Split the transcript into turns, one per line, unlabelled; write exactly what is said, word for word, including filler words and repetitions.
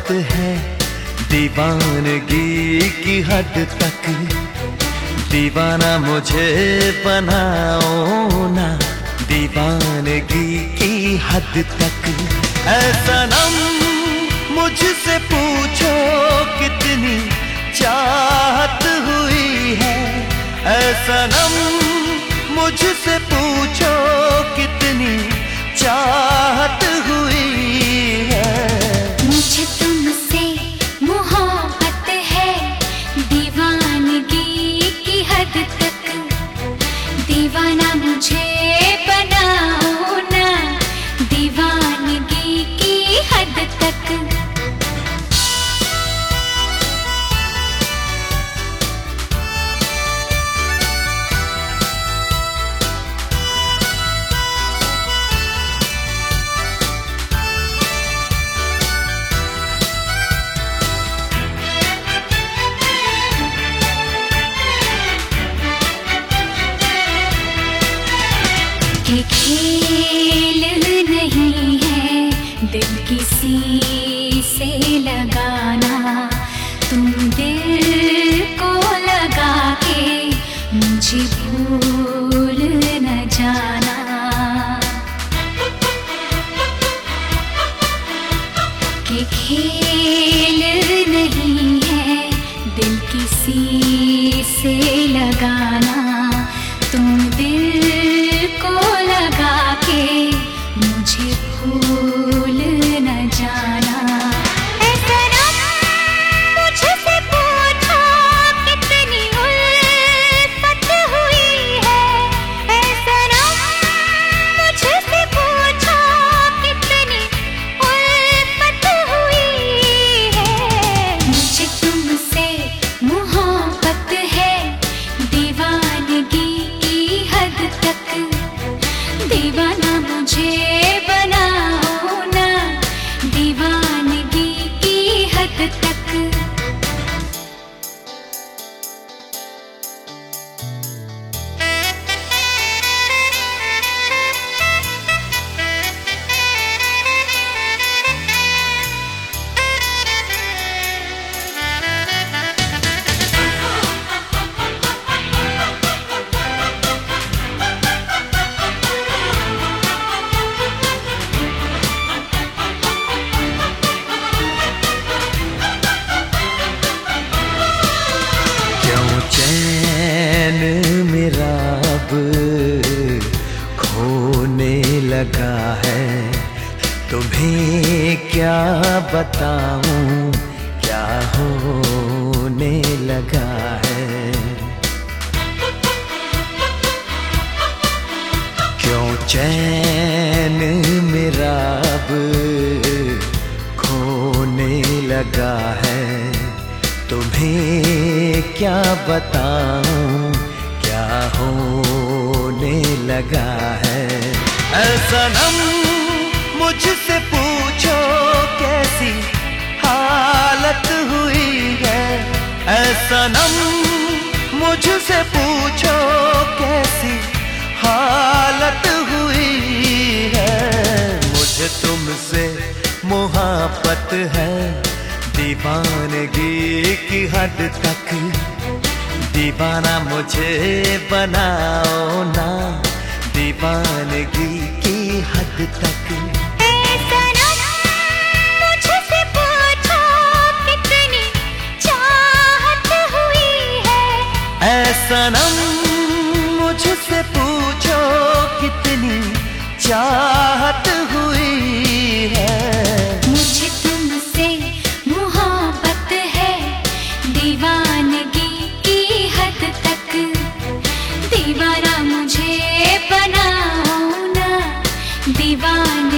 है दीवानगी की हद तक। दीवाना मुझे बनाओ ना दीवानगी की हद तक। ऐ सनम मुझसे पूछो कितनी चाहत हुई है। ऐ सनम मुझसे पूछो कितनी चाहत हुई है।
मुझे तुमसे मोहब्बत है दीवानगी की हद तक। दीवाना मुझे बनाओ ना दीवानगी की हद तक। ये खेल नहीं है दिल किसी से लगाना। तुम दिल को लगा के मुझे भूल न जाना। ये खेल नहीं है दिल किसी से लगाना। तुम दिल को लगा के मुझे भूल न जाना। ऐ सनम मुझसे पूछो कितनी उल्फत हुई है। ऐ सनम मुझसे पूछो कितनी उल्फत हुई है। मुझे तुमसे मोहब्बत है दीवानगी की हद तक। दीवाना मुझे बनाओ ना दीवानगी की हद तक।
चैन मेरा अब खोने लगा है। तुम्हें क्या बताऊं क्या होने लगा है। क्यों चैन मेरा अब खोने लगा है। तुम्हें क्या बताऊं क्या होने लगा है। ऐ सनम मुझसे पूछो कैसी हालत हुई है। ऐ सनम मुझसे पूछो कैसी हालत हुई है। मुझे तुमसे मोहब्बत है दीवानगी की हद तक। दीवाना मुझे बनाओ ना दीवानगी की हद तक।
ऐ सनम मुझसे पूछो कितनी चाहत हुई है।
ऐ सनम मुझसे पूछो कितनी चाहत हुई है।
मुझे तुमसे मोहब्बत है दीवानगी की हद तक। दीवाना मुझे बनाओ ना दीवान